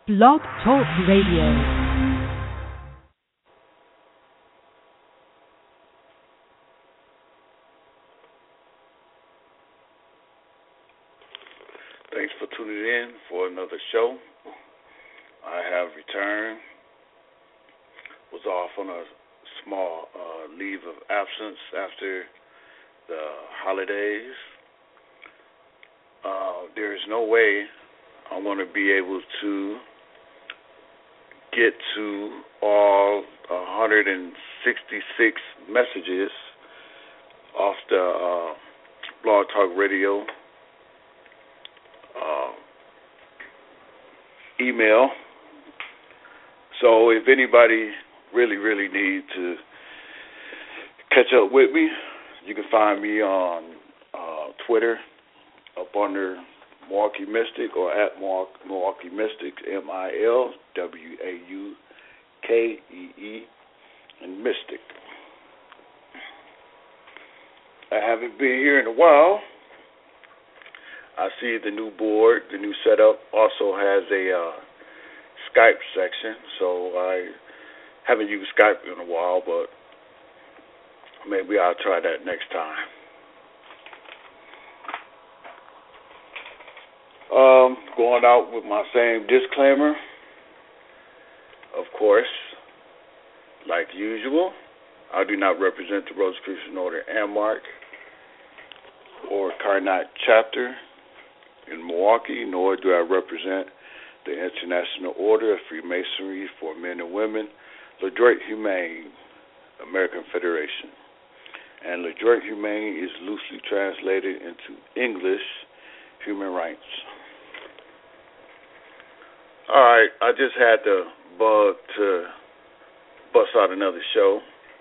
Blog Talk Radio. Thanks for tuning in for another show. I have returned. Was off on a small leave of absence after the holidays. There is no way I'm going to be able to get to all 166 messages off the Blog Talk Radio email. So if anybody really need to catch up with me, you can find me on Twitter up under Milwaukee Mystic or at Milwaukee Mystic, MILWAUKEE, and Mystic. I haven't been here in a while. I see the new board, the new setup also has a Skype section, so I haven't used Skype in a while, but maybe I'll try that next time. Going out with my same disclaimer, of course, like usual, I do not represent the Rosicrucian Order Amark or Karnak Chapter in Milwaukee, nor do I represent the International Order of Freemasonry for Men and Women, LeDroit Humane American Federation. And LeDroit Humane is loosely translated into English, human rights. All right, I just had the bug to bust out another show.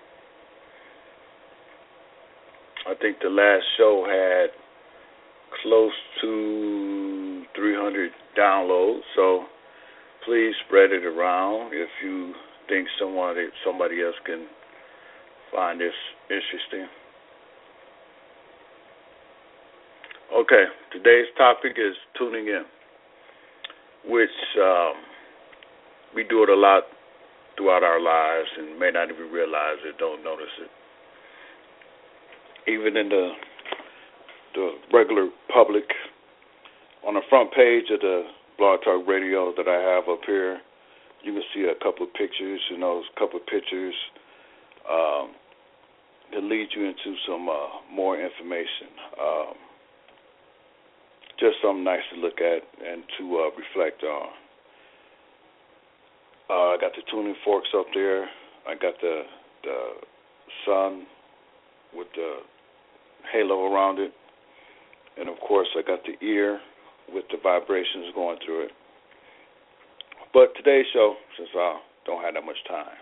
I think the last show had close to 300 downloads, so please spread it around if you think somebody else can find this interesting. Okay, today's topic is tuning in, which we do it a lot throughout our lives and may not even realize it, don't notice it. Even in the regular public, on the front page of the Blog Talk Radio that I have up here, you can see a couple of pictures, and those couple of pictures can lead you into some more information. Just something nice to look at and to reflect on. I got the tuning forks up there. I got the sun with the halo around it. And, of course, I got the ear with the vibrations going through it. But today's show, since I don't have that much time,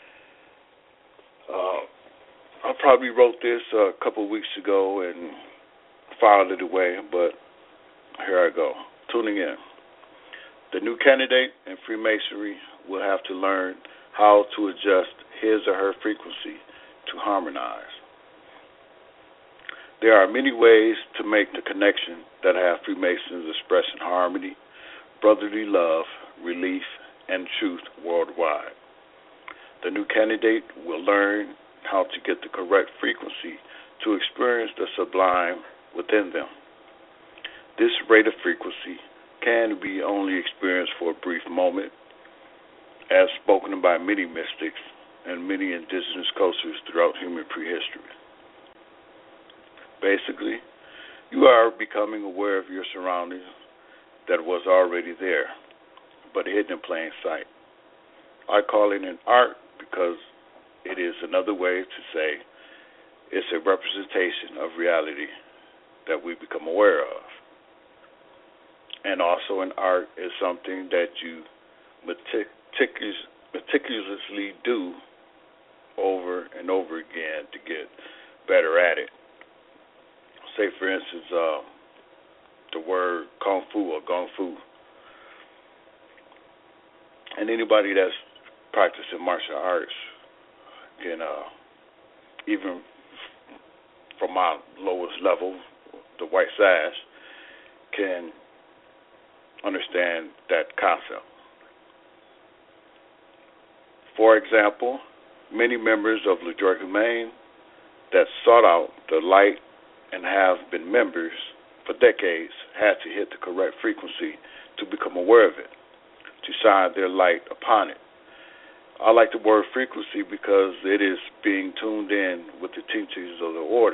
I probably wrote this a couple of weeks ago and filed it away, but here I go. Tuning in. The new candidate in Freemasonry will have to learn how to adjust his or her frequency to harmonize. There are many ways to make the connection that have Freemasons expressing harmony, brotherly love, relief, and truth worldwide. The new candidate will learn how to get the correct frequency to experience the sublime within them. This rate of frequency can be only experienced for a brief moment, as spoken by many mystics and many indigenous cultures throughout human prehistory. Basically, you are becoming aware of your surroundings that was already there, but hidden in plain sight. I call it an art because it is another way to say it's a representation of reality that we become aware of. And also an art is something that you meticulously do over and over again to get better at it. Say, for instance, the word kung fu or gung fu. And anybody that's practicing martial arts can, even from my lowest level, the white sash, can understand that concept. For example, many members of LeDroit Humane that sought out the light and have been members for decades had to hit the correct frequency to become aware of it, to shine their light upon it. I like the word frequency because it is being tuned in with the teachings of the order.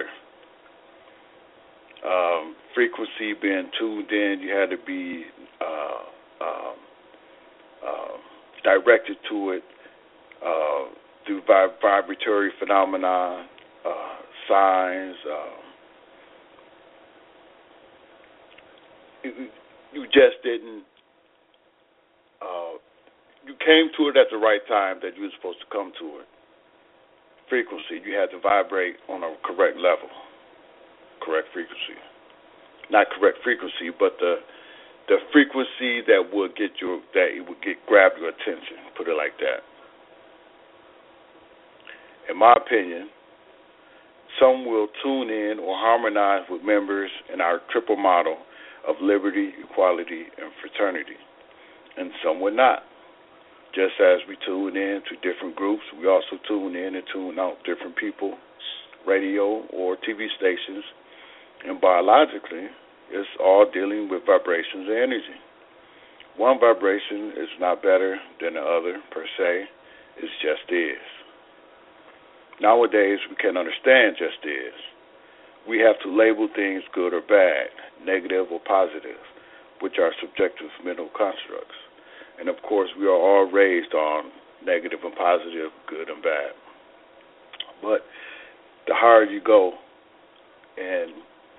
Frequency being tuned in, you had to be directed to it through vibratory phenomena, signs. You just didn't. You came to it at the right time that you were supposed to come to it. Frequency, you had to vibrate on a correct level, correct frequency. Not correct frequency, but the frequency that would grab your attention. Put it like that. In my opinion, some will tune in or harmonize with members in our triple model of liberty, equality, and fraternity, and some will not. Just as we tune in to different groups, we also tune in and tune out different people, radio or TV stations, and biologically, it's all dealing with vibrations and energy. One vibration is not better than the other per se, it just is. Nowadays, we can't understand just is. We have to label things good or bad, negative or positive, which are subjective mental constructs. And of course, we are all raised on negative and positive, good and bad. But the higher you go in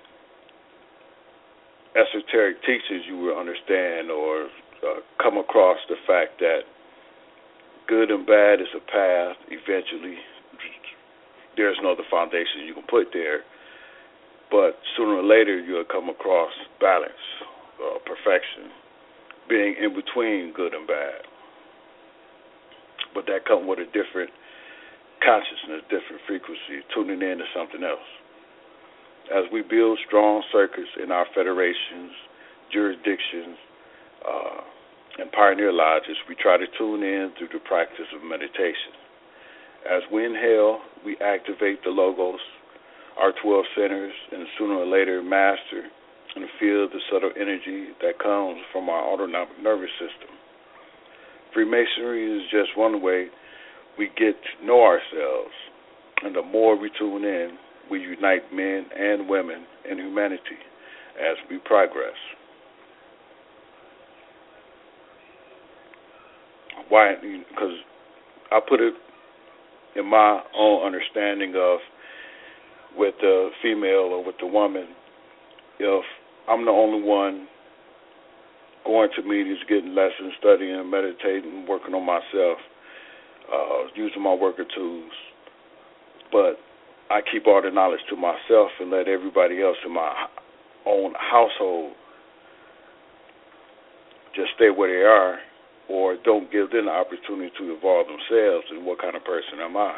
esoteric teachings, you will understand or come across the fact that good and bad is a path. Eventually, there's no other foundation you can put there. But sooner or later, you'll come across balance, perfection, being in between good and bad. But that comes with a different consciousness, different frequency, tuning in to something else. As we build strong circuits in our federations, jurisdictions, and pioneer lodges, we try to tune in through the practice of meditation. As we inhale, we activate the logos, our 12 centers, and sooner or later master and feel the subtle energy that comes from our autonomic nervous system. Freemasonry is just one way we get to know ourselves, and the more we tune in, we unite men and women in humanity as we progress. Why? Because I put it in my own understanding of with the female or with the woman, if I'm the only one going to meetings, getting lessons, studying, meditating, working on myself, using my worker tools, but I keep all the knowledge to myself and let everybody else in my own household just stay where they are or don't give them the opportunity to evolve themselves, and what kind of person am I?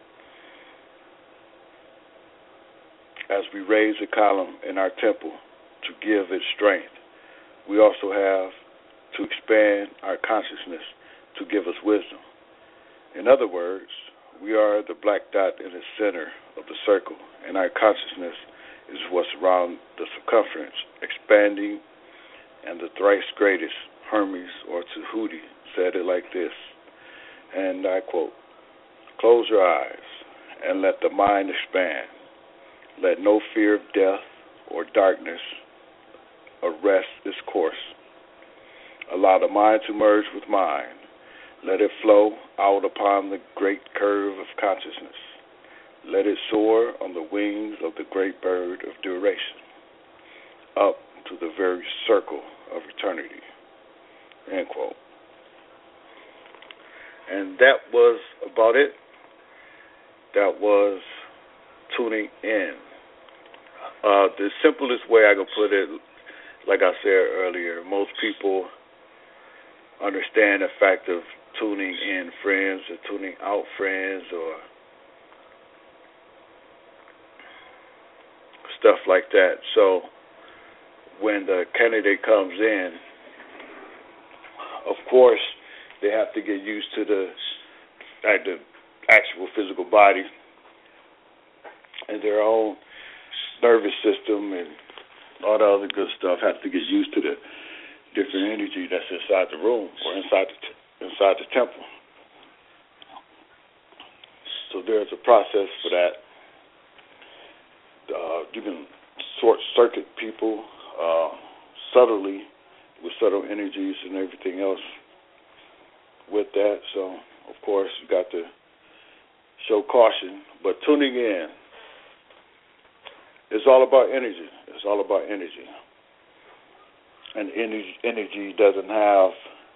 As we raise a column in our temple to give it strength, we also have to expand our consciousness to give us wisdom. In other words, we are the black dot in the center of the circle, and our consciousness is what's around the circumference, expanding, and the thrice greatest, Hermes or Tahuti, said it like this, and I quote, "Close your eyes and let the mind expand. Let no fear of death or darkness arrest its course. Allow the mind to merge with mind. Let it flow out upon the great curve of consciousness. Let it soar on the wings of the great bird of duration, up to the very circle of eternity." End quote. And that was about it. That was tuning in. The simplest way I could put it, like I said earlier, most people understand the fact of tuning in friends or tuning out friends or stuff like that. So when the candidate comes in, of course, they have to get used to the like the actual physical body, and their own nervous system and all the other good stuff have to get used to the different energy that's inside the room or inside the temple. So there's a process for that. You can short circuit people subtly with subtle energies and everything else with that. So, of course, you got to show caution. But tuning in, it's all about energy. It's all about energy. And energy doesn't have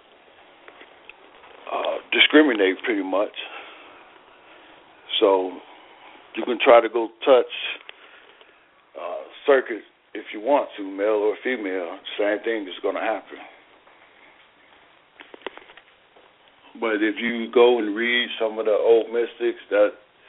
discriminate pretty much. So you can try to go touch circuit if you want to, male or female. Same thing is going to happen. But if you go and read some of the old mystics that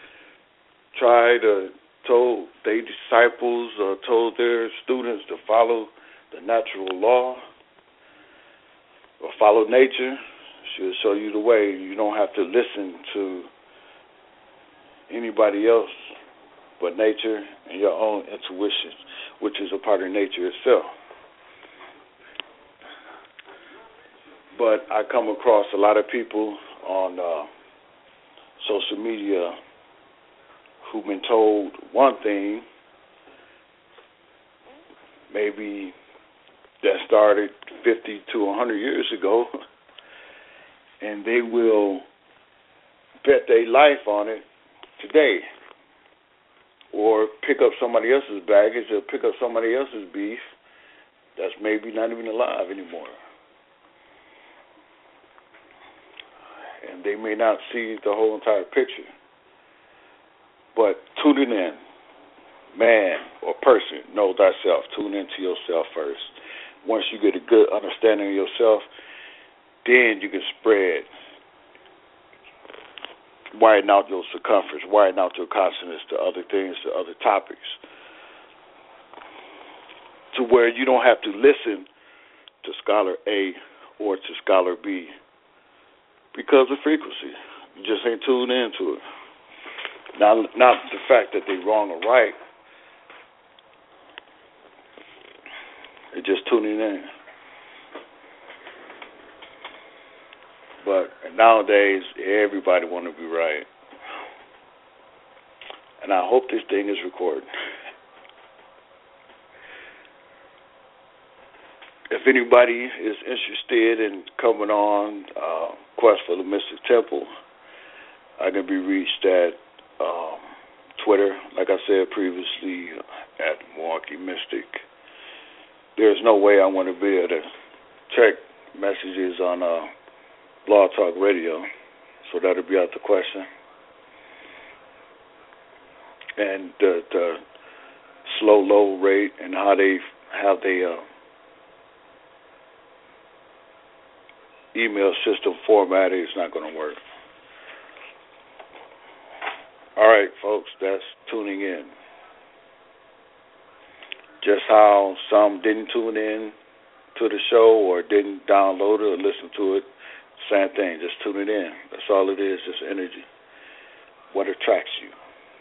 told their disciples or told their students to follow the natural law or follow nature, she'll show you the way. You don't have to listen to anybody else but nature and your own intuition, which is a part of nature itself. But I come across a lot of people on social media who've been told one thing, maybe that started 50 to 100 years ago, and they will bet their life on it today, or pick up somebody else's baggage or pick up somebody else's beef that's maybe not even alive anymore. And they may not see the whole entire picture. But tuning in, man or person, know thyself. Tune into yourself first. Once you get a good understanding of yourself, then you can spread, widen out your circumference, widen out your consciousness to other things, to other topics, to where you don't have to listen to Scholar A or to Scholar B because of frequency. You just ain't tuned into it. Now, not the fact that they're wrong or right, they're just tuning in. But nowadays, everybody want to be right. And I hope this thing is recorded. If anybody is interested in coming on Quest for the Mystic Temple, I can be reached at Twitter, like I said previously, at Milwaukee Mystic. There's no way I want to be able to check messages on Blog Talk Radio, so that'll be out the question. And the slow, low rate and how they email system formatted is not going to work. All right, folks, that's tuning in. Just how some didn't tune in to the show or didn't download it or listen to it, same thing, just tune it in. That's all it is, just energy. What attracts you.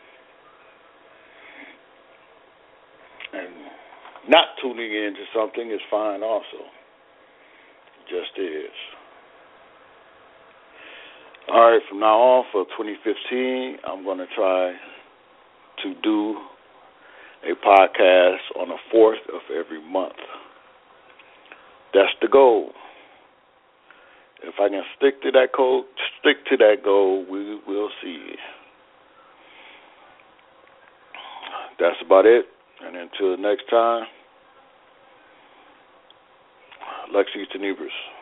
And not tuning into something is fine also. Just is. All right, from now on for 2015, I'm going to try to do a podcast on the 4th of every month. That's the goal. If I can stick to that goal, we will see. That's about it. And until next time, Lexi Tenebris.